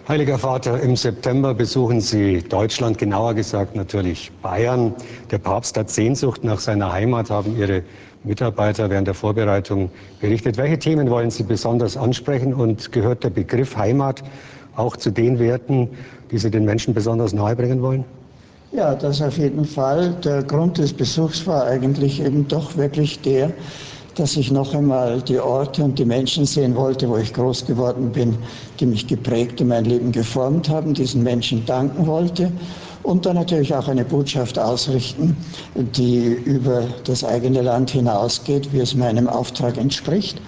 Heiliger Vater, im September besuchen Sie Deutschland, genauer gesagt natürlich Bayern. Der Papst hat Sehnsucht nach seiner Heimat, haben Ihre Mitarbeiter während der Vorbereitung berichtet. Welche Themen wollen Sie besonders ansprechen und gehört der Begriff Heimat auch zu den Werten, die Sie den Menschen besonders nahebringen wollen? Ja, das auf jeden Fall. Der Grund des Besuchs war eigentlich eben doch wirklich der, dass ich noch einmal die Orte und die Menschen sehen wollte, wo ich groß geworden bin, die mich geprägt und mein Leben geformt haben, diesen Menschen danken wollte und dann natürlich auch eine Botschaft ausrichten, die über das eigene Land hinausgeht, wie es meinem Auftrag entspricht.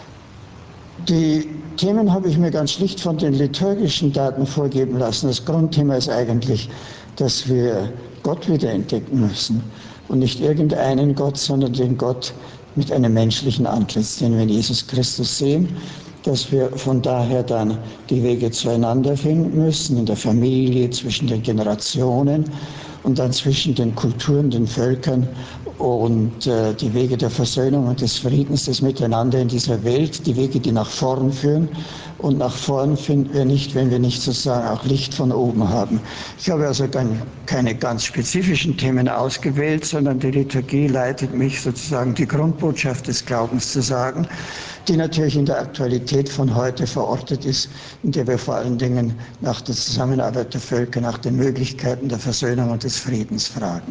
Die Themen habe ich mir ganz schlicht von den liturgischen Daten vorgeben lassen. Das Grundthema ist eigentlich, dass wir Gott wiederentdecken müssen. Und nicht irgendeinen Gott, sondern den Gott mit einem menschlichen Antlitz, den wir in Jesus Christus sehen. Dass wir von daher dann die Wege zueinander finden müssen, in der Familie, zwischen den Generationen und dann zwischen den Kulturen, den Völkern und die Wege der Versöhnung und des Friedens, des Miteinander in dieser Welt, die Wege, die nach vorn führen. Und nach vorn finden wir nicht, wenn wir nicht sozusagen auch Licht von oben haben. Ich habe also keine ganz spezifischen Themen ausgewählt, sondern die Liturgie leitet mich sozusagen die Grundbotschaft des Glaubens zu sagen, die natürlich in der Aktualität von heute verortet ist, in der wir vor allen Dingen nach der Zusammenarbeit der Völker, nach den Möglichkeiten der Versöhnung und des Friedens fragen.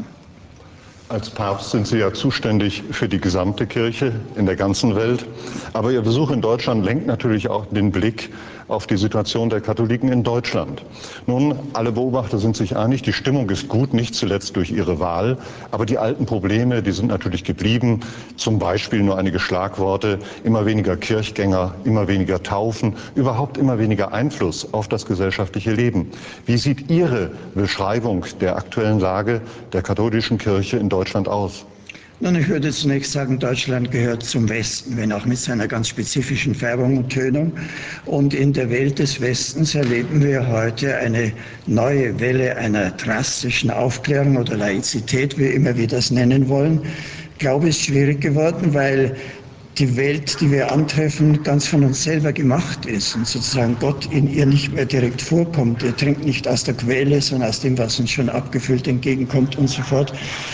Als Papst sind Sie ja zuständig für die gesamte Kirche in der ganzen Welt. Aber Ihr Besuch in Deutschland lenkt natürlich auch den Blick auf die Situation der Katholiken in Deutschland. Nun, alle Beobachter sind sich einig, die Stimmung ist gut, nicht zuletzt durch Ihre Wahl. Aber die alten Probleme, die sind natürlich geblieben. Zum Beispiel nur einige Schlagworte: immer weniger Kirchgänger, immer weniger Taufen, überhaupt immer weniger Einfluss auf das gesellschaftliche Leben. Wie sieht Ihre Beschreibung der aktuellen Lage der katholischen Kirche in Deutschland aus? Nun, ich würde zunächst sagen, Deutschland gehört zum Westen, wenn auch mit seiner ganz spezifischen Färbung und Tönung. Und in der Welt des Westens erleben wir heute eine neue Welle einer drastischen Aufklärung oder Laizität, wie immer wir das nennen wollen. Ich glaube, es ist schwierig geworden, weil die Welt, die wir antreffen, ganz von uns selber gemacht ist und sozusagen Gott in ihr nicht mehr direkt vorkommt. Er trinkt nicht aus der Quelle, sondern aus dem, was uns schon abgefüllt entgegenkommt und so fort.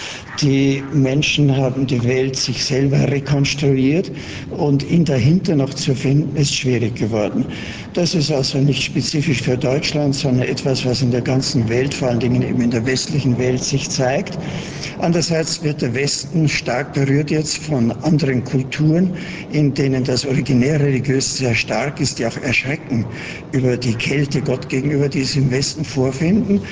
Die Menschen haben die Welt sich selber rekonstruiert und ihn dahinter noch zu finden, ist schwierig geworden. Das ist also nicht spezifisch für Deutschland, sondern etwas, was in der ganzen Welt, vor allen Dingen eben in der westlichen Welt, sich zeigt. Andererseits wird der Westen stark berührt jetzt von anderen Kulturen, in denen das originär religiös sehr stark ist, die auch erschrecken über die Kälte Gott gegenüber, die sie im Westen vorfinden.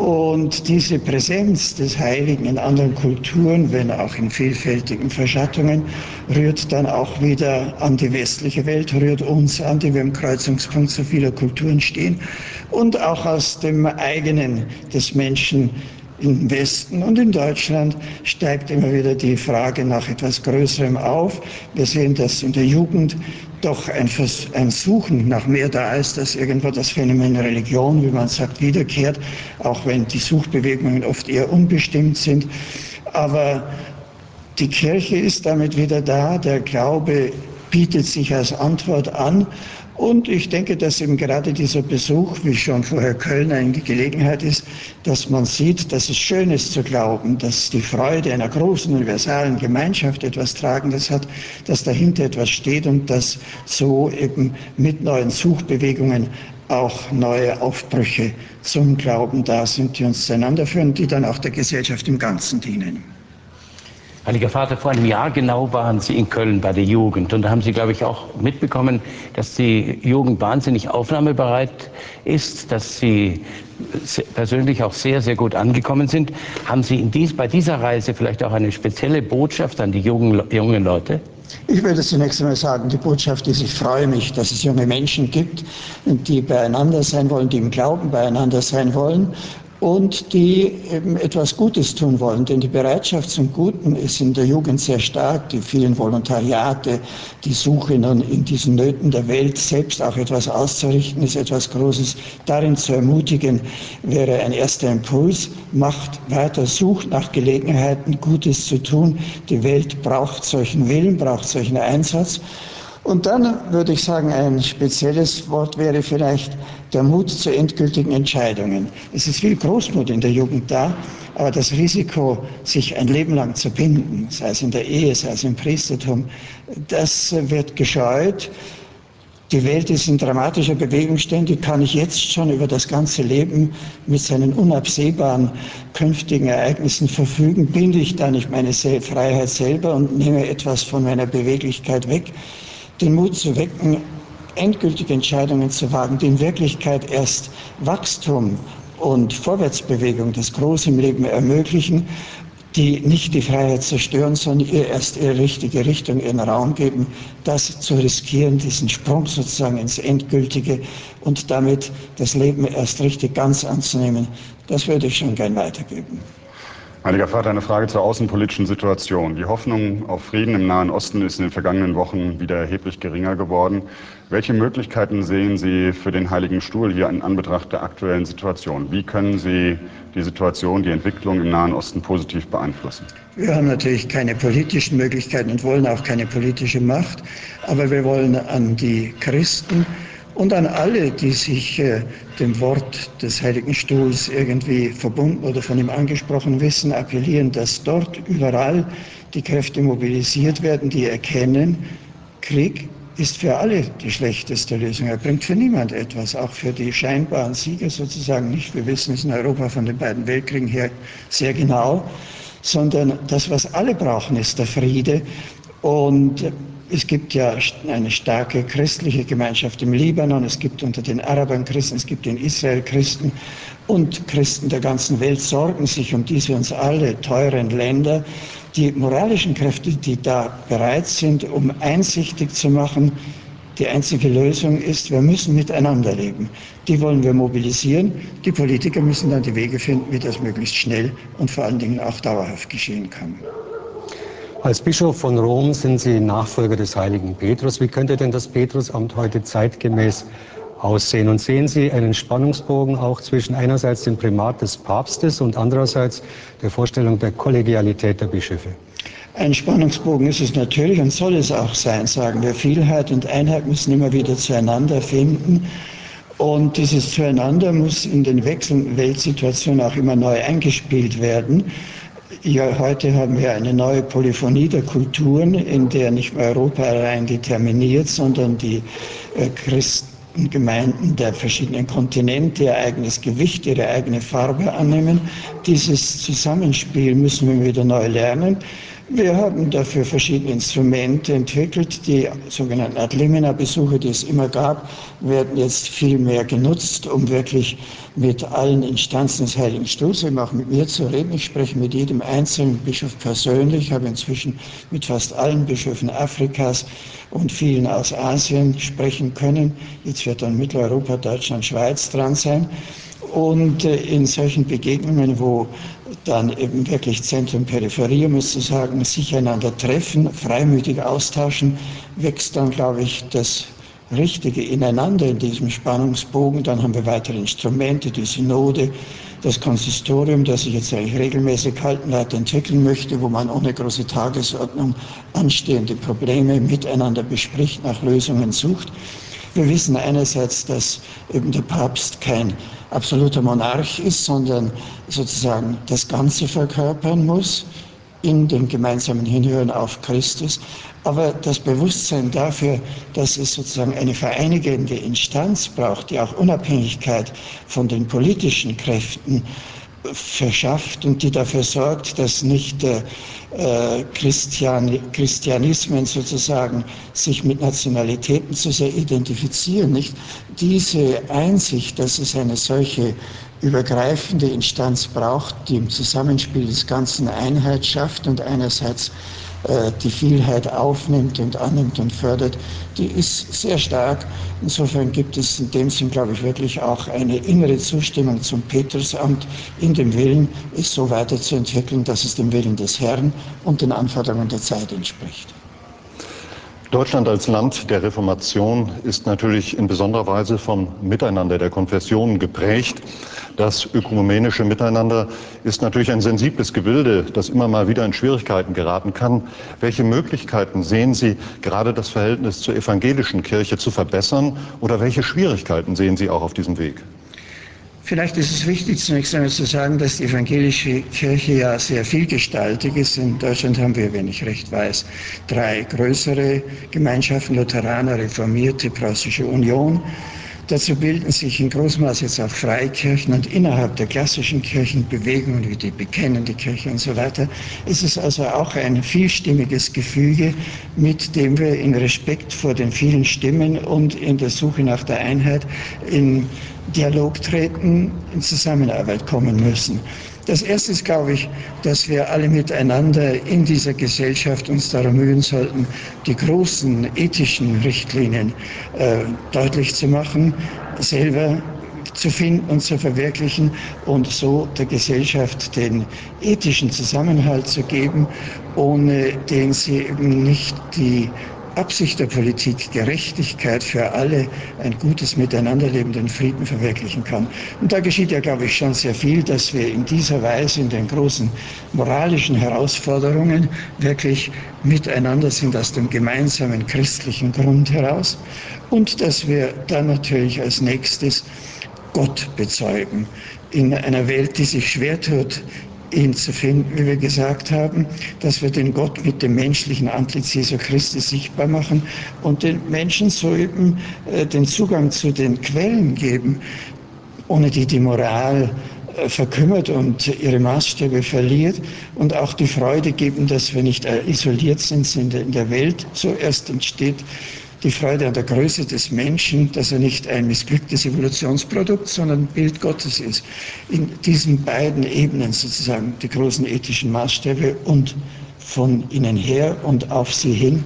Und diese Präsenz des Heiligen in anderen Kulturen, wenn auch in vielfältigen Verschattungen, rührt dann auch wieder an die westliche Welt, rührt uns an, die wir im Kreuzungspunkt so vieler Kulturen stehen, und auch aus dem eigenen des Menschen im Westen und in Deutschland steigt immer wieder die Frage nach etwas Größerem auf. Wir sehen, dass in der Jugend doch ein Suchen nach mehr da ist, dass irgendwo das Phänomen Religion, wie man sagt, wiederkehrt, auch wenn die Suchbewegungen oft eher unbestimmt sind. Aber die Kirche ist damit wieder da, der Glaube bietet sich als Antwort an. Und ich denke, dass eben gerade dieser Besuch, wie schon vorher Köln, eine Gelegenheit ist, dass man sieht, dass es schön ist zu glauben, dass die Freude einer großen universalen Gemeinschaft etwas Tragendes hat, dass dahinter etwas steht und dass so eben mit neuen Suchbewegungen auch neue Aufbrüche zum Glauben da sind, die uns zueinander führen, die dann auch der Gesellschaft im Ganzen dienen. Heiliger Vater, vor einem Jahr genau waren Sie in Köln bei der Jugend. Und da haben Sie, glaube ich, auch mitbekommen, dass die Jugend wahnsinnig aufnahmebereit ist, dass Sie persönlich auch sehr, sehr gut angekommen sind. Haben Sie bei dieser Reise vielleicht auch eine spezielle Botschaft an die jungen Leute? Ich würde zunächst einmal sagen, die Botschaft ist, ich freue mich, dass es junge Menschen gibt, die beieinander sein wollen, die im Glauben beieinander sein wollen und die eben etwas Gutes tun wollen. Denn die Bereitschaft zum Guten ist in der Jugend sehr stark. Die vielen Volontariate, die Suche in diesen Nöten der Welt, selbst auch etwas auszurichten, ist etwas Großes. Darin zu ermutigen, wäre ein erster Impuls. Macht weiter, sucht nach Gelegenheiten, Gutes zu tun. Die Welt braucht solchen Willen, braucht solchen Einsatz. Und dann würde ich sagen, ein spezielles Wort wäre vielleicht, der Mut zu endgültigen Entscheidungen. Es ist viel Großmut in der Jugend da, aber das Risiko, sich ein Leben lang zu binden, sei es in der Ehe, sei es im Priestertum, das wird gescheut. Die Welt ist in dramatischer Bewegung ständig. Kann ich jetzt schon über das ganze Leben mit seinen unabsehbaren künftigen Ereignissen verfügen? Binde ich da nicht meine Freiheit selber und nehme etwas von meiner Beweglichkeit weg? Den Mut zu wecken, endgültige Entscheidungen zu wagen, die in Wirklichkeit erst Wachstum und Vorwärtsbewegung, das Große im Leben ermöglichen, die nicht die Freiheit zerstören, sondern ihr erst ihre richtige Richtung, ihren Raum geben, das zu riskieren, diesen Sprung sozusagen ins Endgültige und damit das Leben erst richtig ganz anzunehmen, das würde ich schon gern weitergeben. Heiliger Vater, eine Frage zur außenpolitischen Situation. Die Hoffnung auf Frieden im Nahen Osten ist in den vergangenen Wochen wieder erheblich geringer geworden. Welche Möglichkeiten sehen Sie für den Heiligen Stuhl hier in Anbetracht der aktuellen Situation? Wie können Sie die Situation, die Entwicklung im Nahen Osten positiv beeinflussen? Wir haben natürlich keine politischen Möglichkeiten und wollen auch keine politische Macht, aber wir wollen an die Christen und an alle, die sich dem Wort des Heiligen Stuhls irgendwie verbunden oder von ihm angesprochen wissen, appellieren, dass dort überall die Kräfte mobilisiert werden, die erkennen, Krieg ist für alle die schlechteste Lösung. Er bringt für niemand etwas, auch für die scheinbaren Sieger sozusagen nicht. Wir wissen es in Europa von den beiden Weltkriegen her sehr genau, sondern das, was alle brauchen, ist der Friede. Und es gibt ja eine starke christliche Gemeinschaft im Libanon, es gibt unter den Arabern Christen, es gibt in Israel Christen und Christen der ganzen Welt sorgen sich um diese uns alle teuren Länder. Die moralischen Kräfte, die da bereit sind, um einsichtig zu machen, die einzige Lösung ist, wir müssen miteinander leben. Die wollen wir mobilisieren. Die Politiker müssen dann die Wege finden, wie das möglichst schnell und vor allen Dingen auch dauerhaft geschehen kann. Als Bischof von Rom sind Sie Nachfolger des heiligen Petrus. Wie könnte denn das Petrusamt heute zeitgemäß aussehen? Und sehen Sie einen Spannungsbogen auch zwischen einerseits dem Primat des Papstes und andererseits der Vorstellung der Kollegialität der Bischöfe? Ein Spannungsbogen ist es natürlich und soll es auch sein, sagen wir. Vielheit und Einheit müssen immer wieder zueinander finden. Und dieses Zueinander muss in den wechselnden Weltsituationen auch immer neu eingespielt werden. Ja, heute haben wir eine neue Polyphonie der Kulturen, in der nicht mehr Europa allein determiniert, sondern die Christengemeinden der verschiedenen Kontinente ihr eigenes Gewicht, ihre eigene Farbe annehmen. Dieses Zusammenspiel müssen wir wieder neu lernen. Wir haben dafür verschiedene Instrumente entwickelt. Die sogenannten Ad Limina-Besuche, die es immer gab, werden jetzt viel mehr genutzt, um wirklich mit allen Instanzen des Heiligen Stuhls, eben auch mit mir zu reden. Ich spreche mit jedem einzelnen Bischof persönlich. Ich habe inzwischen mit fast allen Bischöfen Afrikas und vielen aus Asien sprechen können. Jetzt wird dann Mitteleuropa, Deutschland, Schweiz dran sein. Und in solchen Begegnungen, wo dann eben wirklich Zentrum, Peripherie, um es zu sagen, sich einander treffen, freimütig austauschen, wächst dann, glaube ich, das richtige Ineinander in diesem Spannungsbogen. Dann haben wir weitere Instrumente, die Synode, das Konsistorium, das ich jetzt eigentlich regelmäßig weiterentwickeln möchte, wo man ohne große Tagesordnung anstehende Probleme miteinander bespricht, nach Lösungen sucht. Wir wissen einerseits, dass eben der Papst kein absoluter Monarch ist, sondern sozusagen das Ganze verkörpern muss in dem gemeinsamen Hinhören auf Christus. Aber das Bewusstsein dafür, dass es sozusagen eine vereinigende Instanz braucht, die auch Unabhängigkeit von den politischen Kräften verschafft und die dafür sorgt, dass nicht Christianismen sozusagen sich mit Nationalitäten zu sehr identifizieren. Nicht? Diese Einsicht, dass es eine solche übergreifende Instanz braucht, die im Zusammenspiel des Ganzen Einheit schafft und einerseits die Vielheit aufnimmt und annimmt und fördert, die ist sehr stark. Insofern gibt es in dem Sinn, glaube ich, wirklich auch eine innere Zustimmung zum Petrusamt in dem Willen, es so weiterzuentwickeln, dass es dem Willen des Herrn und den Anforderungen der Zeit entspricht. Deutschland als Land der Reformation ist natürlich in besonderer Weise vom Miteinander der Konfessionen geprägt. Das ökumenische Miteinander ist natürlich ein sensibles Gebilde, das immer mal wieder in Schwierigkeiten geraten kann. Welche Möglichkeiten sehen Sie, gerade das Verhältnis zur evangelischen Kirche zu verbessern, oder welche Schwierigkeiten sehen Sie auch auf diesem Weg? Vielleicht ist es wichtig, zunächst einmal zu sagen, dass die evangelische Kirche ja sehr vielgestaltig ist. In Deutschland haben wir, wenn ich recht weiß, 3 größere Gemeinschaften: Lutheraner, Reformierte, Preußische Union. Dazu bilden sich in großem Maß jetzt auch Freikirchen, und innerhalb der klassischen Kirchen Bewegungen wie die Bekennende Kirche und so weiter. Es ist also auch ein vielstimmiges Gefüge, mit dem wir in Respekt vor den vielen Stimmen und in der Suche nach der Einheit in Dialog treten, in Zusammenarbeit kommen müssen. Das Erste ist, glaube ich, dass wir alle miteinander in dieser Gesellschaft uns darum mühen sollten, die großen ethischen Richtlinien deutlich zu machen, selber zu finden und zu verwirklichen und so der Gesellschaft den ethischen Zusammenhalt zu geben, ohne den sie eben nicht die Absicht der Politik, Gerechtigkeit für alle, ein gutes Miteinanderleben, den Frieden verwirklichen kann. Und da geschieht ja, glaube ich, schon sehr viel, dass wir in dieser Weise in den großen moralischen Herausforderungen wirklich miteinander sind aus dem gemeinsamen christlichen Grund heraus, und dass wir dann natürlich als nächstes Gott bezeugen in einer Welt, die sich schwer tut, ihn zu finden, wie wir gesagt haben, dass wir den Gott mit dem menschlichen Antlitz Jesu Christi sichtbar machen und den Menschen so eben den Zugang zu den Quellen geben, ohne die die Moral verkümmert und ihre Maßstäbe verliert, und auch die Freude geben, dass wir nicht isoliert sind in der Welt. So erst entsteht die Freude an der Größe des Menschen, dass er nicht ein missglücktes Evolutionsprodukt, sondern Bild Gottes ist. In diesen beiden Ebenen sozusagen die großen ethischen Maßstäbe und von ihnen her und auf sie hin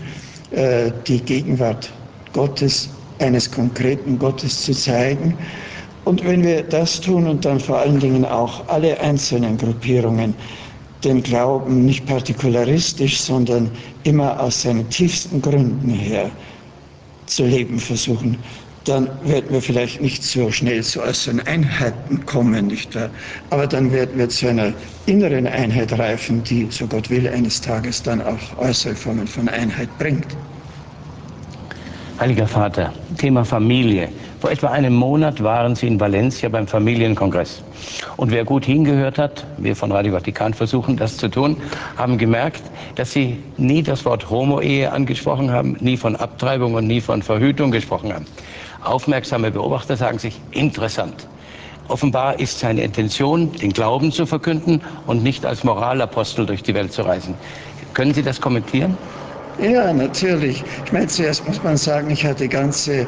die Gegenwart Gottes, eines konkreten Gottes zu zeigen. Und wenn wir das tun und dann vor allen Dingen auch alle einzelnen Gruppierungen den Glauben nicht partikularistisch, sondern immer aus seinen tiefsten Gründen her zu leben versuchen, dann werden wir vielleicht nicht so schnell zu äußeren Einheiten kommen, nicht wahr? Aber dann werden wir zu einer inneren Einheit reifen, die, so Gott will, eines Tages dann auch äußere Formen von Einheit bringt. Heiliger Vater, Thema Familie. Vor etwa einem Monat waren Sie in Valencia beim Familienkongress. Und wer gut hingehört hat, wir von Radio Vatikan versuchen das zu tun, haben gemerkt, dass Sie nie das Wort Homo-Ehe angesprochen haben, nie von Abtreibung und nie von Verhütung gesprochen haben. Aufmerksame Beobachter sagen sich, interessant. Offenbar ist seine Intention, den Glauben zu verkünden und nicht als Moralapostel durch die Welt zu reisen. Können Sie das kommentieren? Ja, natürlich. Ich meine, zuerst muss man sagen, ich hatte ganze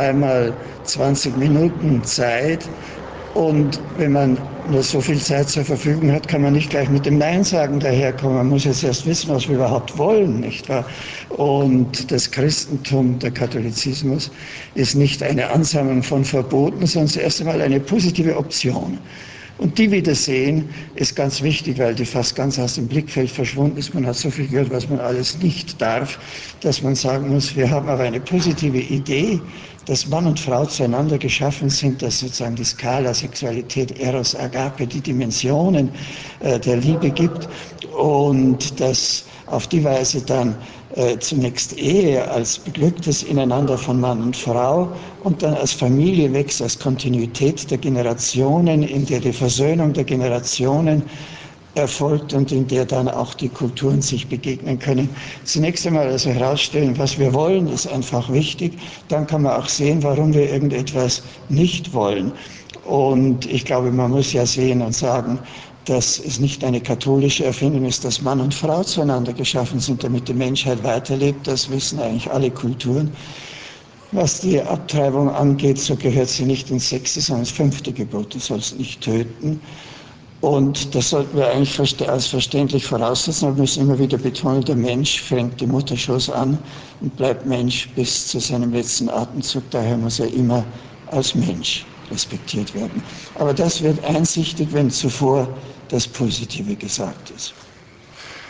20 Minuten Zeit. Und wenn man nur so viel Zeit zur Verfügung hat, kann man nicht gleich mit dem Nein sagen daherkommen. Man muss jetzt erst wissen, was wir überhaupt wollen, nicht wahr? Und das Christentum, der Katholizismus, ist nicht eine Ansammlung von Verboten, sondern zuerst einmal eine positive Option. Und die Wiedersehen ist ganz wichtig, weil die fast ganz aus dem Blickfeld verschwunden ist. Man hat so viel gehört, was man alles nicht darf, dass man sagen muss, wir haben aber eine positive Idee, dass Mann und Frau zueinander geschaffen sind, dass sozusagen die Skala Sexualität, Eros, Agape, die Dimensionen der Liebe gibt, und dass auf die Weise dann zunächst Ehe als beglücktes Ineinander von Mann und Frau und dann als Familie wächst, als Kontinuität der Generationen, in der die Versöhnung der Generationen erfolgt und in der dann auch die Kulturen sich begegnen können. Zunächst einmal also herausstellen, was wir wollen, ist einfach wichtig. Dann kann man auch sehen, warum wir irgendetwas nicht wollen. Und ich glaube, man muss ja sehen und sagen, dass es nicht eine katholische Erfindung ist, dass Mann und Frau zueinander geschaffen sind, damit die Menschheit weiterlebt. Das wissen eigentlich alle Kulturen. Was die Abtreibung angeht, so gehört sie nicht ins 6., sondern ins 5. Gebot. Du sollst nicht töten. Und das sollten wir eigentlich als verständlich voraussetzen, aber wir müssen immer wieder betonen, der Mensch fängt im Mutterschoß an und bleibt Mensch bis zu seinem letzten Atemzug. Daher muss er immer als Mensch respektiert werden. Aber das wird einsichtig, wenn zuvor das Positive gesagt ist.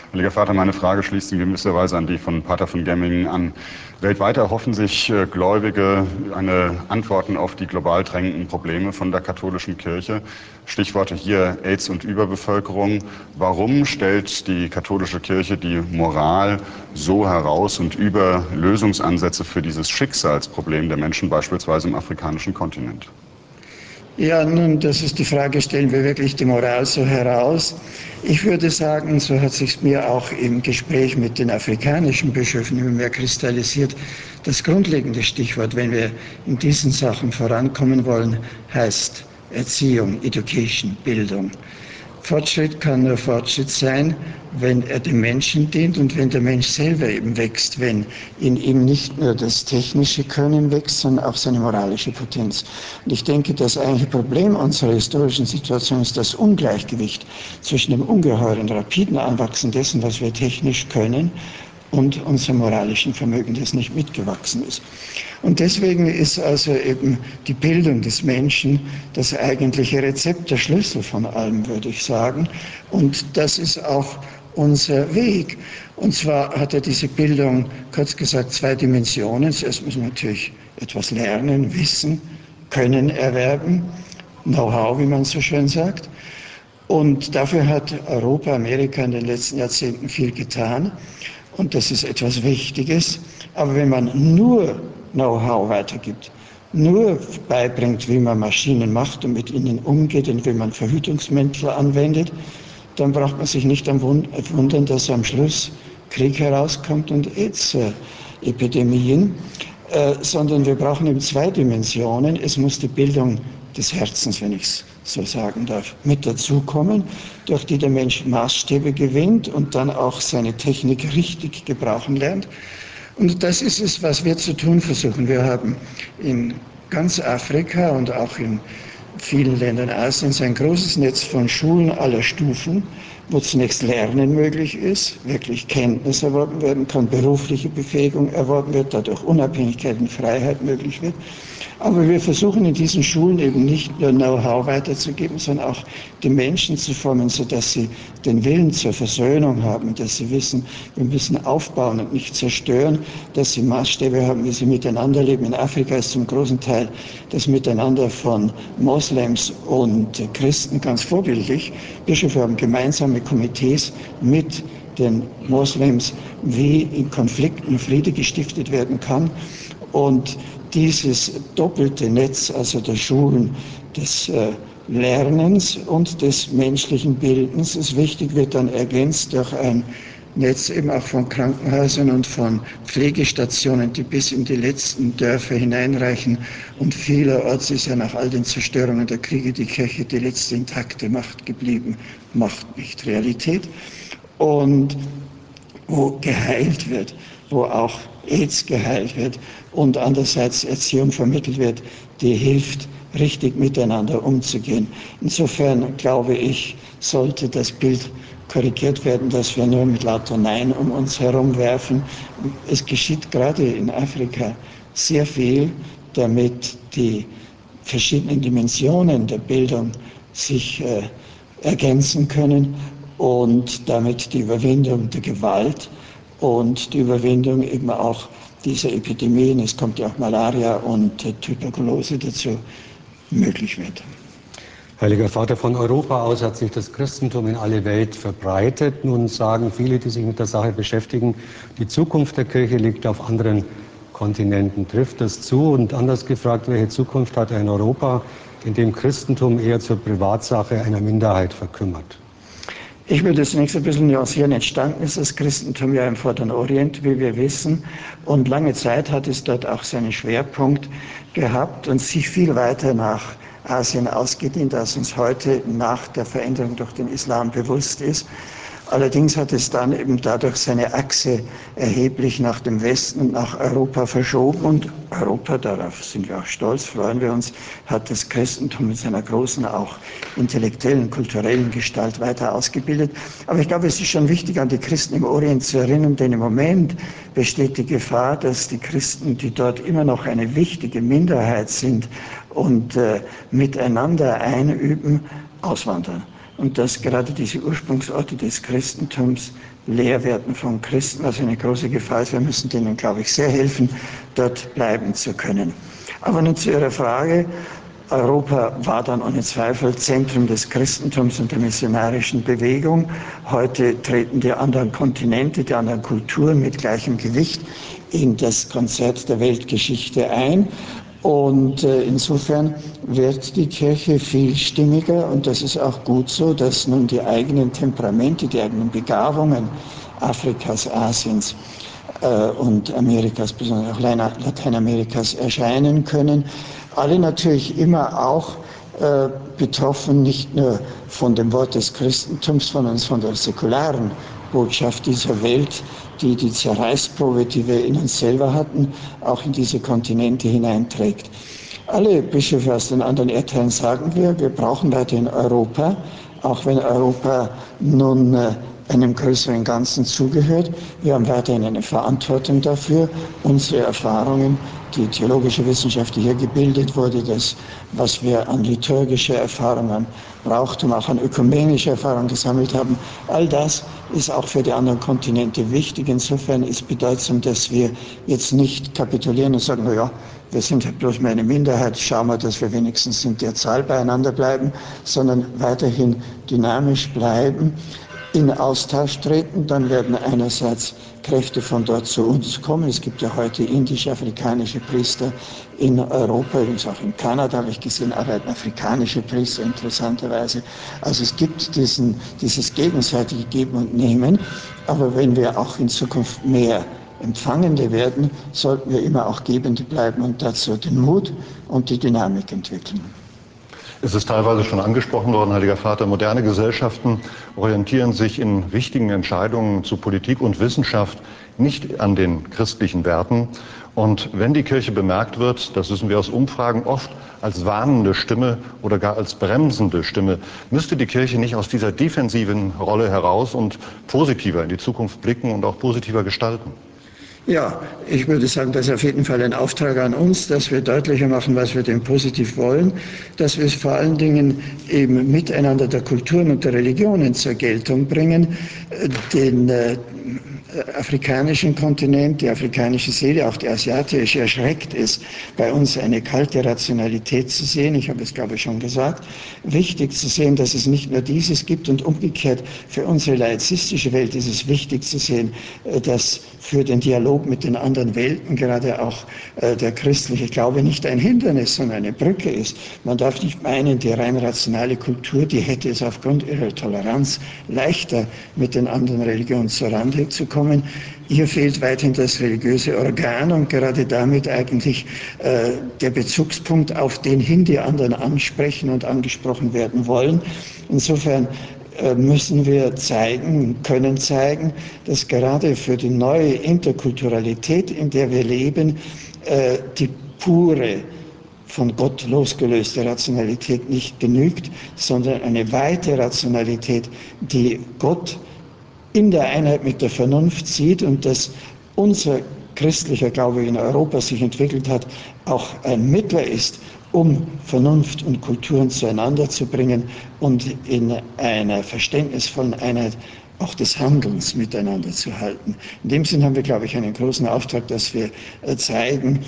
Heiliger Vater, meine Frage schließt in gewisser Weise an die von Pater von Gemmingen an. Weltweit erhoffen sich Gläubige Antworten auf die global drängenden Probleme von der katholischen Kirche. Stichworte hier AIDS und Überbevölkerung. Warum stellt die katholische Kirche die Moral so heraus und über Lösungsansätze für dieses Schicksalsproblem der Menschen, beispielsweise im afrikanischen Kontinent? Ja, nun, das ist die Frage, stellen wir wirklich die Moral so heraus? Ich würde sagen, so hat sich mir auch im Gespräch mit den afrikanischen Bischöfen immer mehr kristallisiert, das grundlegende Stichwort, wenn wir in diesen Sachen vorankommen wollen, heißt Erziehung, Education, Bildung. Fortschritt kann nur Fortschritt sein, wenn er dem Menschen dient und wenn der Mensch selber eben wächst, wenn in ihm nicht nur das technische Können wächst, sondern auch seine moralische Potenz. Und ich denke, das eigentliche Problem unserer historischen Situation ist das Ungleichgewicht zwischen dem ungeheuren, rapiden Anwachsen dessen, was wir technisch können, und unserem moralischen Vermögen, das nicht mitgewachsen ist. Und deswegen ist also eben die Bildung des Menschen das eigentliche Rezept, der Schlüssel von allem, würde ich sagen. Und das ist auch unser Weg. Und zwar hat diese Bildung, kurz gesagt, zwei Dimensionen. Zuerst muss man natürlich etwas lernen, wissen, Können erwerben, Know-how, wie man so schön sagt. Und dafür hat Europa, Amerika in den letzten Jahrzehnten viel getan. Und das ist etwas Wichtiges. Aber wenn man nur Know-how weitergibt, nur beibringt, wie man Maschinen macht und mit ihnen umgeht und wie man Verhütungsmittel anwendet, dann braucht man sich nicht wundern, dass am Schluss Krieg herauskommt und AIDS-Epidemien, sondern wir brauchen eben zwei Dimensionen. Es muss die Bildung des Herzens, wenn ich es so sagen darf, mit dazukommen, durch die der Mensch Maßstäbe gewinnt und dann auch seine Technik richtig gebrauchen lernt. Und das ist es, was wir zu tun versuchen. Wir haben in ganz Afrika und auch in vielen Ländern Asiens ein großes Netz von Schulen aller Stufen, wo zunächst Lernen möglich ist, wirklich Kenntnis erworben werden kann, berufliche Befähigung erworben wird, dadurch Unabhängigkeit und Freiheit möglich wird. Aber wir versuchen in diesen Schulen eben nicht nur Know-how weiterzugeben, sondern auch die Menschen zu formen, sodass sie den Willen zur Versöhnung haben, dass sie wissen, wir müssen aufbauen und nicht zerstören, dass sie Maßstäbe haben, wie sie miteinander leben. In Afrika ist zum großen Teil das Miteinander von Moslems und Christen ganz vorbildlich. Bischöfe haben gemeinsame Komitees mit den Moslems, wie in Konflikten Friede gestiftet werden kann. Und dieses doppelte Netz, also der Schulen, des Lernens und des menschlichen Bildens, ist wichtig, wird dann ergänzt durch ein Netz eben auch von Krankenhäusern und von Pflegestationen, die bis in die letzten Dörfer hineinreichen. Und vielerorts ist ja nach all den Zerstörungen der Kriege die Kirche die letzte intakte Macht geblieben, Macht nicht Realität. Und wo geheilt wird, wo auch AIDS geheilt wird und andererseits Erziehung vermittelt wird, die hilft, richtig miteinander umzugehen. Insofern glaube ich, sollte das Bild korrigiert werden, dass wir nur mit lauter Nein um uns herum werfen. Es geschieht gerade in Afrika sehr viel, damit die verschiedenen Dimensionen der Bildung sich ergänzen können und damit die Überwindung der Gewalt und die Überwindung eben auch dieser Epidemien, es kommt ja auch Malaria und Tuberkulose dazu, möglich wird. Heiliger Vater, von Europa aus hat sich das Christentum in alle Welt verbreitet. Nun sagen viele, die sich mit der Sache beschäftigen, die Zukunft der Kirche liegt auf anderen Kontinenten. Trifft das zu? Und anders gefragt, welche Zukunft hat er in Europa, in dem Christentum eher zur Privatsache einer Minderheit verkümmert? Ich würde zunächst ein bisschen nuancieren. Entstanden ist das Christentum ja im Vorderen Orient, wie wir wissen. Und lange Zeit hat es dort auch seinen Schwerpunkt gehabt und sich viel weiter nach Asien ausgedehnt, als uns heute nach der Veränderung durch den Islam bewusst ist. Allerdings hat es dann eben dadurch seine Achse erheblich nach dem Westen und nach Europa verschoben. Und Europa, darauf sind wir auch stolz, freuen wir uns, hat das Christentum mit seiner großen, auch intellektuellen, kulturellen Gestalt weiter ausgebildet. Aber ich glaube, es ist schon wichtig, an die Christen im Orient zu erinnern, denn im Moment besteht die Gefahr, dass die Christen, die dort immer noch eine wichtige Minderheit sind und miteinander einüben, auswandern. Und dass gerade diese Ursprungsorte des Christentums Lehrwerten von Christen, also eine große Gefahr ist. Wir müssen denen, glaube ich, sehr helfen, dort bleiben zu können. Aber nun zu Ihrer Frage. Europa war dann ohne Zweifel Zentrum des Christentums und der missionarischen Bewegung. Heute treten die anderen Kontinente, die anderen Kulturen mit gleichem Gewicht in das Konzert der Weltgeschichte ein. Und insofern wird die Kirche vielstimmiger und das ist auch gut so, dass nun die eigenen Temperamente, die eigenen Begabungen Afrikas, Asiens und Amerikas, besonders auch Lateinamerikas erscheinen können. Alle natürlich immer auch betroffen, nicht nur von dem Wort des Christentums, sondern von der säkularen Botschaft dieser Welt, die die Zerreißprobe, die wir in uns selber hatten, auch in diese Kontinente hineinträgt. Alle Bischöfe aus den anderen Erdteilen sagen wir brauchen weiterhin Europa, auch wenn Europa nun einem größeren Ganzen zugehört. Wir haben weiterhin eine Verantwortung dafür, unsere Erfahrungen, die theologische Wissenschaft, die hier gebildet wurde, das, was wir an liturgischer Erfahrung, an Brauchtum, auch an ökumenischer Erfahrung gesammelt haben, all das ist auch für die anderen Kontinente wichtig. Insofern ist bedeutsam, dass wir jetzt nicht kapitulieren und sagen, naja, wir sind halt bloß mehr eine Minderheit, schauen wir, dass wir wenigstens in der Zahl beieinander bleiben, sondern weiterhin dynamisch bleiben, in Austausch treten. Dann werden einerseits Kräfte von dort zu uns kommen. Es gibt ja heute indisch-afrikanische Priester in Europa, übrigens auch in Kanada habe ich gesehen, arbeiten afrikanische Priester interessanterweise. Also es gibt dieses gegenseitige Geben und Nehmen, aber wenn wir auch in Zukunft mehr Empfangende werden, sollten wir immer auch Gebende bleiben und dazu den Mut und die Dynamik entwickeln. Es ist teilweise schon angesprochen worden, Heiliger Vater, moderne Gesellschaften orientieren sich in wichtigen Entscheidungen zu Politik und Wissenschaft nicht an den christlichen Werten. Und wenn die Kirche bemerkt wird, das wissen wir aus Umfragen, oft als warnende Stimme oder gar als bremsende Stimme, müsste die Kirche nicht aus dieser defensiven Rolle heraus und positiver in die Zukunft blicken und auch positiver gestalten? Ja, ich würde sagen, das ist auf jeden Fall ein Auftrag an uns, dass wir deutlicher machen, was wir denn positiv wollen, dass wir es vor allen Dingen im Miteinander der Kulturen und der Religionen zur Geltung bringen, den afrikanischen Kontinent, die afrikanische Seele, auch die asiatische, erschreckt ist, bei uns eine kalte Rationalität zu sehen. Ich habe es, glaube ich, schon gesagt. Wichtig zu sehen, dass es nicht nur dieses gibt und umgekehrt für unsere laizistische Welt ist es wichtig zu sehen, dass für den Dialog mit den anderen Welten gerade auch der christliche Glaube nicht ein Hindernis, sondern eine Brücke ist. Man darf nicht meinen, die rein rationale Kultur, die hätte es aufgrund ihrer Toleranz leichter, mit den anderen Religionen zurande zu kommen. Hier fehlt weiterhin das religiöse Organ und gerade damit eigentlich der Bezugspunkt, auf den hin die anderen ansprechen und angesprochen werden wollen. Insofern müssen wir können zeigen, dass gerade für die neue Interkulturalität, in der wir leben, die pure, von Gott losgelöste Rationalität nicht genügt, sondern eine weite Rationalität, die Gott in der Einheit mit der Vernunft sieht und dass unser christlicher Glaube in Europa sich entwickelt hat, auch ein Mittler ist, um Vernunft und Kulturen zueinander zu bringen und in einer verständnisvollen Einheit auch des Handelns miteinander zu halten. In dem Sinn haben wir, glaube ich, einen großen Auftrag, dass wir zeigen,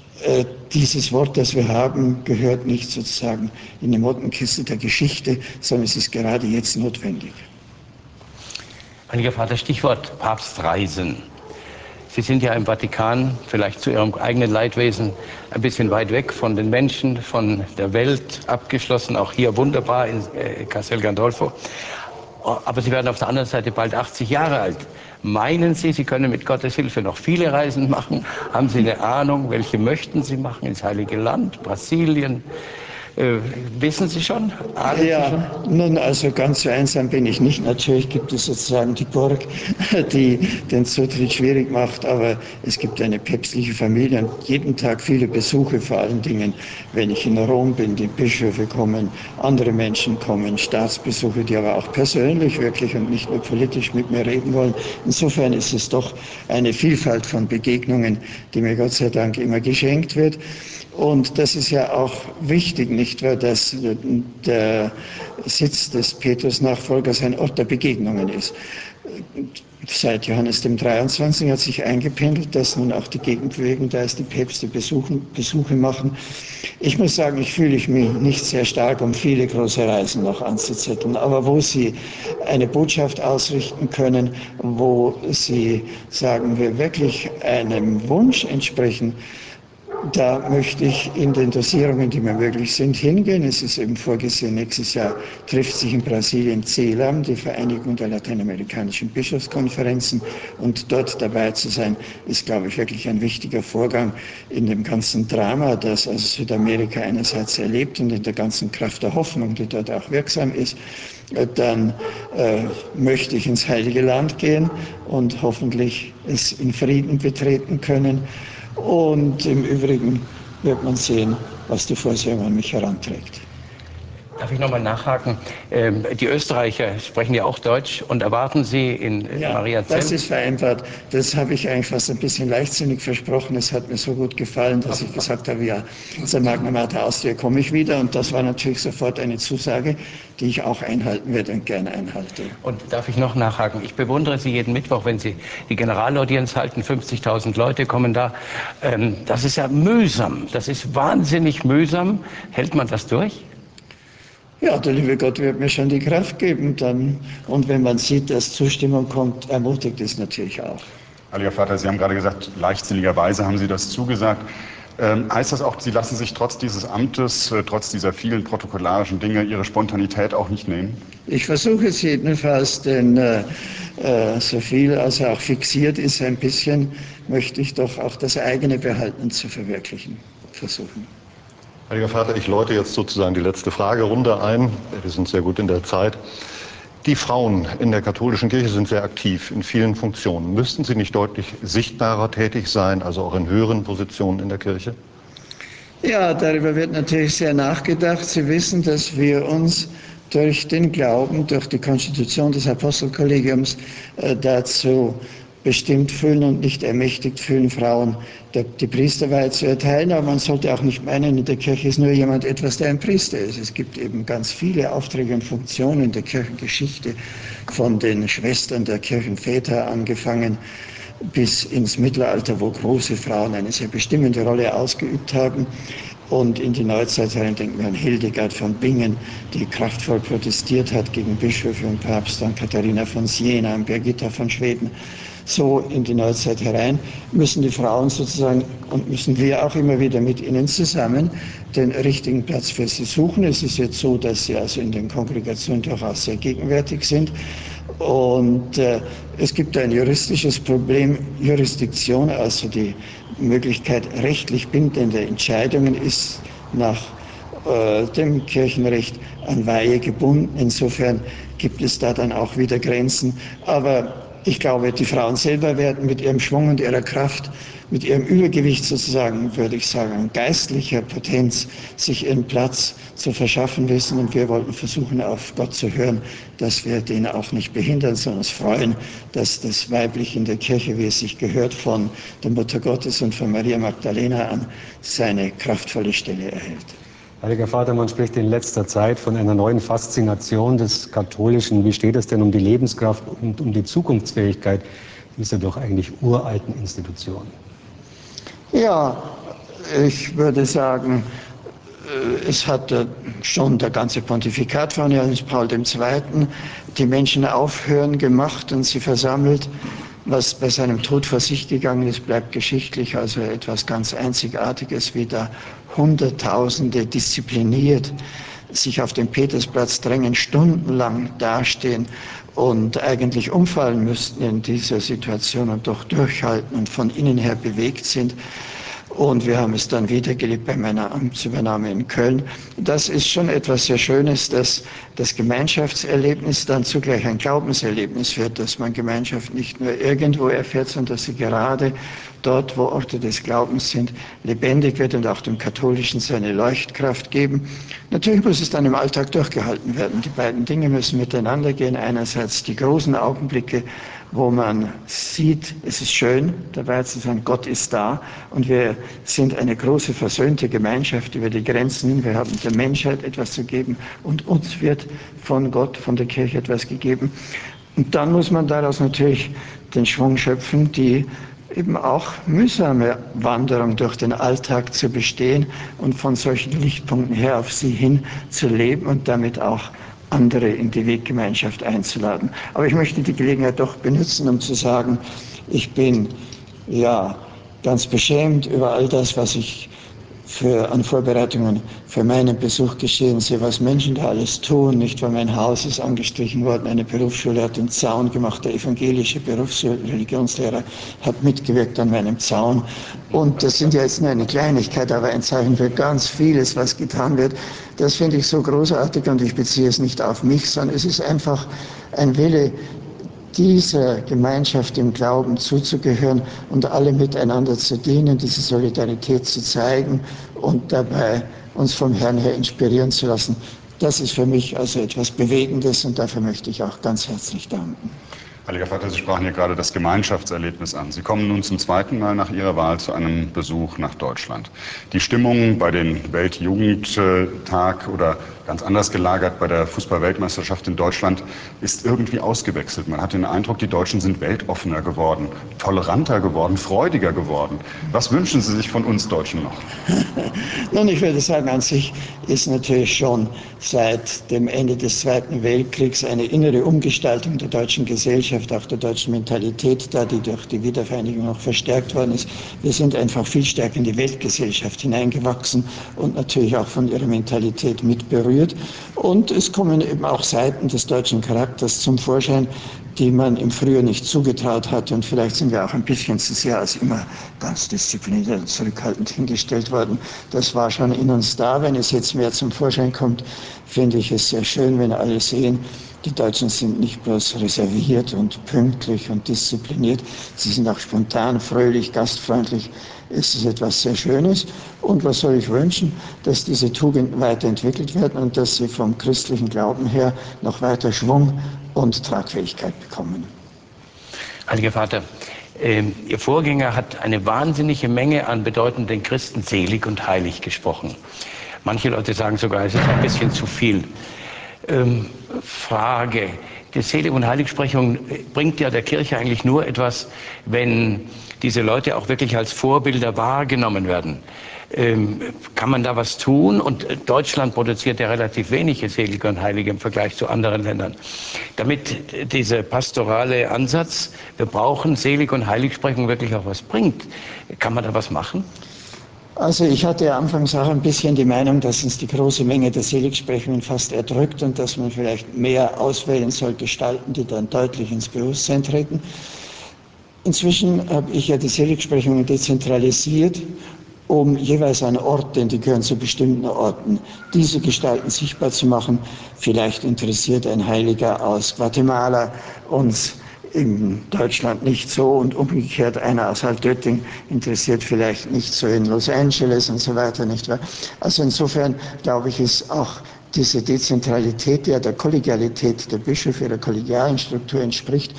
dieses Wort, das wir haben, gehört nicht sozusagen in die Mottenkiste der Geschichte, sondern es ist gerade jetzt notwendig. Heiliger Vater, Stichwort Papstreisen. Sie sind ja im Vatikan, vielleicht zu Ihrem eigenen Leidwesen, ein bisschen weit weg von den Menschen, von der Welt, abgeschlossen, auch hier wunderbar in Castel Gandolfo. Aber Sie werden auf der anderen Seite bald 80 Jahre alt. Meinen Sie, Sie können mit Gottes Hilfe noch viele Reisen machen? Haben Sie eine Ahnung, welche möchten Sie machen? Ins Heilige Land, Brasilien? Wissen Sie schon? Ahnen Sie schon? Nun, also ganz so einsam bin ich nicht. Natürlich gibt es sozusagen die Burg, die den Zutritt schwierig macht, aber es gibt eine päpstliche Familie und jeden Tag viele Besuche, vor allen Dingen, wenn ich in Rom bin, die Bischöfe kommen, andere Menschen kommen, Staatsbesuche, die aber auch persönlich wirklich und nicht nur politisch mit mir reden wollen. Insofern ist es doch eine Vielfalt von Begegnungen, die mir Gott sei Dank immer geschenkt wird. Und das ist ja auch wichtig, nicht wahr, dass der Sitz des Petrus-Nachfolgers ein Ort der Begegnungen ist. Seit Johannes dem 23. hat sich eingependelt, dass nun auch die Gegenbewegung da ist, die Päpste Besuche machen. Ich muss sagen, ich fühle mich nicht sehr stark, um viele große Reisen noch anzuzetteln. Aber wo sie eine Botschaft ausrichten können, wo sie, sagen wir, wirklich einem Wunsch entsprechen, da möchte ich in den Dosierungen, die mir möglich sind, hingehen. Es ist eben vorgesehen, nächstes Jahr trifft sich in Brasilien CELAM, die Vereinigung der lateinamerikanischen Bischofskonferenzen. Und dort dabei zu sein, ist, glaube ich, wirklich ein wichtiger Vorgang in dem ganzen Drama, das also Südamerika einerseits erlebt und in der ganzen Kraft der Hoffnung, die dort auch wirksam ist. Dann möchte ich ins Heilige Land gehen und hoffentlich es in Frieden betreten können. Und im Übrigen wird man sehen, was die Vorsehung an mich heranträgt. Darf ich noch mal nachhaken? Die Österreicher sprechen ja auch Deutsch und erwarten Sie in Mariazell? Das ist vereinbart. Das habe ich eigentlich fast ein bisschen leichtsinnig versprochen. Es hat mir so gut gefallen, dass ich gesagt habe, ja, zur Magna Mater Austria komme ich wieder. Und das war natürlich sofort eine Zusage, die ich auch einhalten werde und gerne einhalte. Und darf ich noch nachhaken? Ich bewundere Sie jeden Mittwoch, wenn Sie die Generalaudienz halten, 50.000 Leute kommen da. Das ist ja mühsam. Das ist wahnsinnig mühsam. Hält man das durch? Ja, der liebe Gott wird mir schon die Kraft geben dann. Und wenn man sieht, dass Zustimmung kommt, ermutigt es natürlich auch. Heiliger Vater, Sie haben gerade gesagt, leichtsinnigerweise haben Sie das zugesagt. Heißt das auch, Sie lassen sich trotz dieses Amtes, trotz dieser vielen protokollarischen Dinge, Ihre Spontanität auch nicht nehmen? Ich versuche es jedenfalls, denn so viel als auch fixiert ist, ein bisschen möchte ich doch auch das eigene behalten zu verwirklichen, versuchen. Heiliger Vater, ich läute jetzt sozusagen die letzte Fragerunde ein. Wir sind sehr gut in der Zeit. Die Frauen in der katholischen Kirche sind sehr aktiv in vielen Funktionen. Müssten sie nicht deutlich sichtbarer tätig sein, also auch in höheren Positionen in der Kirche? Ja, darüber wird natürlich sehr nachgedacht. Sie wissen, dass wir uns durch den Glauben, durch die Konstitution des Apostelkollegiums dazu bestimmt fühlen und nicht ermächtigt fühlen, Frauen die Priesterweihe zu erteilen. Aber man sollte auch nicht meinen, in der Kirche ist nur jemand etwas, der ein Priester ist. Es gibt eben ganz viele Aufträge und Funktionen in der Kirchengeschichte, von den Schwestern der Kirchenväter angefangen bis ins Mittelalter, wo große Frauen eine sehr bestimmende Rolle ausgeübt haben. Und in die Neuzeit herein denken wir an Hildegard von Bingen, die kraftvoll protestiert hat gegen Bischöfe und Papst, an Katharina von Siena, an Birgitta von Schweden. So in die Neuzeit herein müssen die Frauen sozusagen und müssen wir auch immer wieder mit ihnen zusammen den richtigen Platz für sie suchen. Es ist jetzt so, dass sie also in den Kongregationen durchaus sehr gegenwärtig sind. Und es gibt ein juristisches Problem. Jurisdiktion, also die Möglichkeit rechtlich bindender Entscheidungen, ist nach dem Kirchenrecht an Weihe gebunden. Insofern gibt es da dann auch wieder Grenzen. Aber ich glaube, die Frauen selber werden mit ihrem Schwung und ihrer Kraft, mit ihrem Übergewicht sozusagen, würde ich sagen, an geistlicher Potenz sich ihren Platz zu verschaffen wissen. Und wir wollten versuchen, auf Gott zu hören, dass wir den auch nicht behindern, sondern uns freuen, dass das Weibliche in der Kirche, wie es sich gehört, von der Mutter Gottes und von Maria Magdalena an, seine kraftvolle Stelle erhält. Heiliger Vater, man spricht in letzter Zeit von einer neuen Faszination des Katholischen. Wie steht es denn um die Lebenskraft und um die Zukunftsfähigkeit dieser doch eigentlich uralten Institution? Ja, ich würde sagen, es hat schon der ganze Pontifikat von Johannes Paul II. Die Menschen aufhören gemacht und sie versammelt. Was bei seinem Tod vor sich gegangen ist, bleibt geschichtlich, also etwas ganz Einzigartiges, wie da Hunderttausende diszipliniert sich auf den Petersplatz drängen, stundenlang dastehen und eigentlich umfallen müssten in dieser Situation und doch durchhalten und von innen her bewegt sind. Und wir haben es dann wiedergelebt bei meiner Amtsübernahme in Köln. Das ist schon etwas sehr Schönes, dass das Gemeinschaftserlebnis dann zugleich ein Glaubenserlebnis wird, dass man Gemeinschaft nicht nur irgendwo erfährt, sondern dass sie gerade dort, wo Orte des Glaubens sind, lebendig wird und auch dem Katholischen seine Leuchtkraft geben. Natürlich muss es dann im Alltag durchgehalten werden. Die beiden Dinge müssen miteinander gehen. Einerseits die großen Augenblicke, wo man sieht, es ist schön, dabei zu sein, Gott ist da und wir sind eine große versöhnte Gemeinschaft über die Grenzen. Wir haben der Menschheit etwas zu geben und uns wird von Gott, von der Kirche etwas gegeben. Und dann muss man daraus natürlich den Schwung schöpfen, die eben auch mühsame Wanderung durch den Alltag zu bestehen und von solchen Lichtpunkten her auf sie hin zu leben und damit auch andere in die Weggemeinschaft einzuladen. Aber ich möchte die Gelegenheit doch benutzen, um zu sagen, ich bin ja ganz beschämt über all das, was ich an Vorbereitungen für meinen Besuch geschehen sehe, was Menschen da alles tun. Nicht, weil mein Haus ist angestrichen worden, eine Berufsschule hat den Zaun gemacht, der evangelische Religionslehrer hat mitgewirkt an meinem Zaun. Und das sind ja jetzt nur eine Kleinigkeit, aber ein Zeichen für ganz vieles, was getan wird. Das finde ich so großartig und ich beziehe es nicht auf mich, sondern es ist einfach ein Wille, dieser Gemeinschaft im Glauben zuzugehören und alle miteinander zu dienen, diese Solidarität zu zeigen und dabei uns vom Herrn her inspirieren zu lassen. Das ist für mich also etwas Bewegendes und dafür möchte ich auch ganz herzlich danken. Heiliger Vater, Sie sprachen hier gerade das Gemeinschaftserlebnis an. Sie kommen nun zum zweiten Mal nach Ihrer Wahl zu einem Besuch nach Deutschland. Die Stimmung bei den Weltjugendtag oder ganz anders gelagert bei der Fußball-Weltmeisterschaft in Deutschland ist irgendwie ausgewechselt. Man hat den Eindruck, die Deutschen sind weltoffener geworden, toleranter geworden, freudiger geworden. Was wünschen Sie sich von uns Deutschen noch? Nun, ich würde sagen, an sich ist natürlich schon seit dem Ende des Zweiten Weltkriegs eine innere Umgestaltung der deutschen Gesellschaft, auch der deutschen Mentalität da, die durch die Wiedervereinigung noch verstärkt worden ist. Wir sind einfach viel stärker in die Weltgesellschaft hineingewachsen und natürlich auch von ihrer Mentalität mit berührt. Und es kommen eben auch Seiten des deutschen Charakters zum Vorschein, die man im Frühjahr nicht zugetraut hatte. Und vielleicht sind wir auch ein bisschen zu sehr als immer ganz diszipliniert und zurückhaltend hingestellt worden. Das war schon in uns da. Wenn es jetzt mehr zum Vorschein kommt, finde ich es sehr schön, wenn alle sehen, die Deutschen sind nicht bloß reserviert und pünktlich und diszipliniert, sie sind auch spontan, fröhlich, gastfreundlich. Es ist etwas sehr Schönes. Und was soll ich wünschen? Dass diese Tugenden weiterentwickelt werden und dass sie vom christlichen Glauben her noch weiter Schwung und Tragfähigkeit bekommen. Heiliger Vater, Ihr Vorgänger hat eine wahnsinnige Menge an bedeutenden Christen selig und heilig gesprochen. Manche Leute sagen sogar, es ist ein bisschen zu viel. Frage, die Selig- und Heiligsprechung bringt ja der Kirche eigentlich nur etwas, wenn diese Leute auch wirklich als Vorbilder wahrgenommen werden. Kann man da was tun? Und Deutschland produziert ja relativ wenige Selige und Heilige im Vergleich zu anderen Ländern. Damit dieser pastorale Ansatz, wir brauchen Selig- und Heiligsprechung, wirklich auch was bringt, kann man da was machen? Also ich hatte anfangs auch ein bisschen die Meinung, dass uns die große Menge der Seligsprechungen fast erdrückt und dass man vielleicht mehr auswählen soll, Gestalten, die dann deutlich ins Bewusstsein treten. Inzwischen habe ich ja die Seligsprechungen dezentralisiert, um jeweils an Orten, die gehören zu bestimmten Orten, diese Gestalten sichtbar zu machen. Vielleicht interessiert ein Heiliger aus Guatemala uns in Deutschland nicht so und umgekehrt einer aus Altötting interessiert vielleicht nicht so in Los Angeles und so weiter, nicht wahr? Also insofern glaube ich, ist auch diese Dezentralität, die ja der Kollegialität der Bischöfe, ihrer kollegialen Struktur entspricht,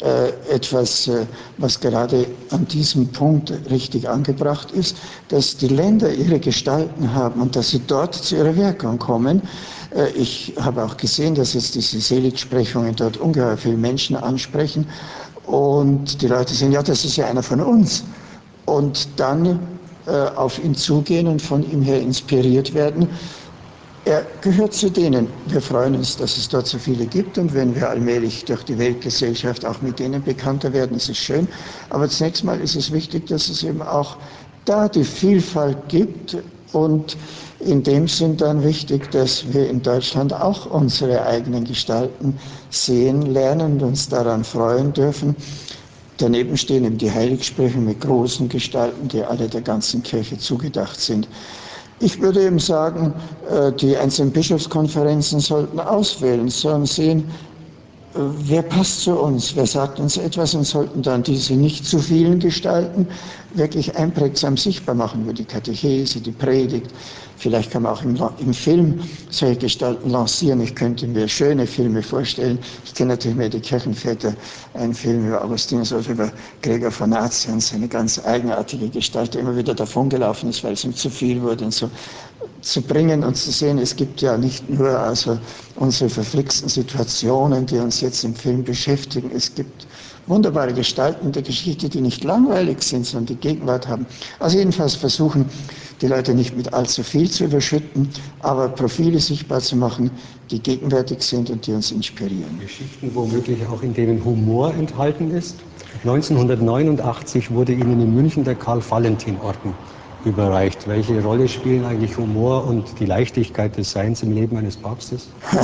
etwas, was gerade an diesem Punkt richtig angebracht ist, dass die Länder ihre Gestalten haben und dass sie dort zu ihrer Wirkung kommen. Ich habe auch gesehen, dass jetzt diese Seligsprechungen dort ungeheuer viele Menschen ansprechen und die Leute sagen, ja, das ist ja einer von uns. Und dann auf ihn zugehen und von ihm her inspiriert werden. Er gehört zu denen. Wir freuen uns, dass es dort so viele gibt und wenn wir allmählich durch die Weltgesellschaft auch mit denen bekannter werden, ist es schön. Aber zunächst mal ist es wichtig, dass es eben auch da die Vielfalt gibt und in dem Sinn dann wichtig, dass wir in Deutschland auch unsere eigenen Gestalten sehen lernen und uns daran freuen dürfen. Daneben stehen eben die Heiligsprechungen mit großen Gestalten, die alle der ganzen Kirche zugedacht sind. Ich würde eben sagen, die einzelnen Bischofskonferenzen sollten auswählen, sollen sehen, wer passt zu uns, wer sagt uns etwas und sollten dann diese nicht zu vielen Gestalten wirklich einprägsam sichtbar machen, wie die Katechese, die Predigt. Vielleicht kann man auch im Film solche Gestalten lancieren. Ich könnte mir schöne Filme vorstellen. Ich kenne natürlich mehr die Kirchenväter, einen Film über Augustinus oder über Gregor von Nazianz, eine ganz eigenartige Gestalt, der immer wieder davongelaufen ist, weil es ihm zu viel wurde und so. zu bringen und zu sehen, es gibt ja nicht nur also unsere verflixten Situationen, die uns jetzt im Film beschäftigen, es gibt wunderbare Gestalten der Geschichte, die nicht langweilig sind, sondern die Gegenwart haben. Also jedenfalls versuchen, die Leute nicht mit allzu viel zu überschütten, aber Profile sichtbar zu machen, die gegenwärtig sind und die uns inspirieren. Geschichten womöglich auch, in denen Humor enthalten ist. 1989 wurde Ihnen in München der Karl-Valentin-Orden überreicht. Welche Rolle spielen eigentlich Humor und die Leichtigkeit des Seins im Leben eines Papstes?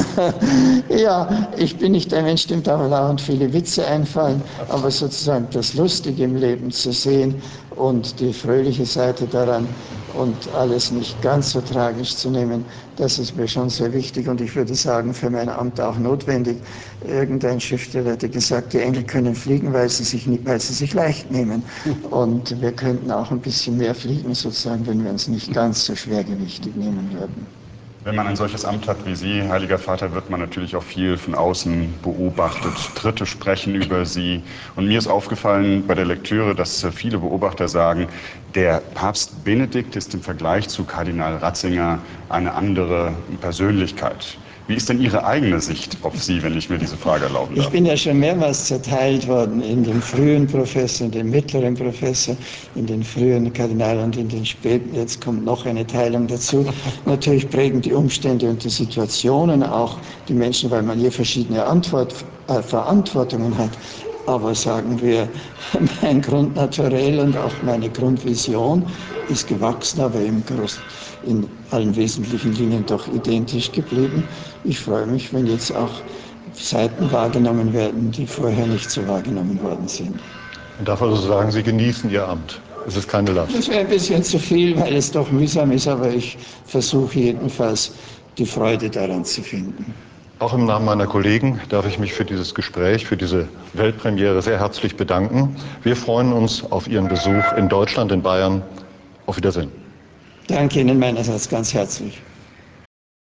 Ja, ich bin nicht ein Mensch, dem dauernd viele Witze einfallen, aber sozusagen das Lustige im Leben zu sehen und die fröhliche Seite daran und alles nicht ganz so tragisch zu nehmen, das ist mir schon sehr wichtig und ich würde sagen, für mein Amt auch notwendig. Irgendein Schriftsteller hatte gesagt, die Engel können fliegen, weil sie sich leicht nehmen. Und wir könnten auch ein bisschen mehr fliegen, sozusagen, wenn wir uns nicht ganz so schwergewichtig nehmen würden. Wenn man ein solches Amt hat wie Sie, Heiliger Vater, wird man natürlich auch viel von außen beobachtet. Dritte sprechen über Sie. Und mir ist aufgefallen bei der Lektüre, dass viele Beobachter sagen, der Papst Benedikt ist im Vergleich zu Kardinal Ratzinger eine andere Persönlichkeit. Wie ist denn Ihre eigene Sicht auf Sie, wenn ich mir diese Frage erlauben darf? Ich bin ja schon mehrmals zerteilt worden in den frühen Professor, in den mittleren Professor, in den frühen Kardinal und in den späten. Jetzt kommt noch eine Teilung dazu. Natürlich prägen die Umstände und die Situationen auch die Menschen, weil man hier verschiedene Verantwortungen hat. Aber sagen wir, mein Grundnaturell und auch meine Grundvision ist gewachsen, aber in allen wesentlichen Linien doch identisch geblieben. Ich freue mich, wenn jetzt auch Seiten wahrgenommen werden, die vorher nicht so wahrgenommen worden sind. Man darf also sagen, Sie genießen Ihr Amt. Es ist keine Last. Das wäre ein bisschen zu viel, weil es doch mühsam ist, aber ich versuche jedenfalls, die Freude daran zu finden. Auch im Namen meiner Kollegen darf ich mich für dieses Gespräch, für diese Weltpremiere sehr herzlich bedanken. Wir freuen uns auf Ihren Besuch in Deutschland, in Bayern. Auf Wiedersehen. Danke Ihnen meinerseits ganz herzlich.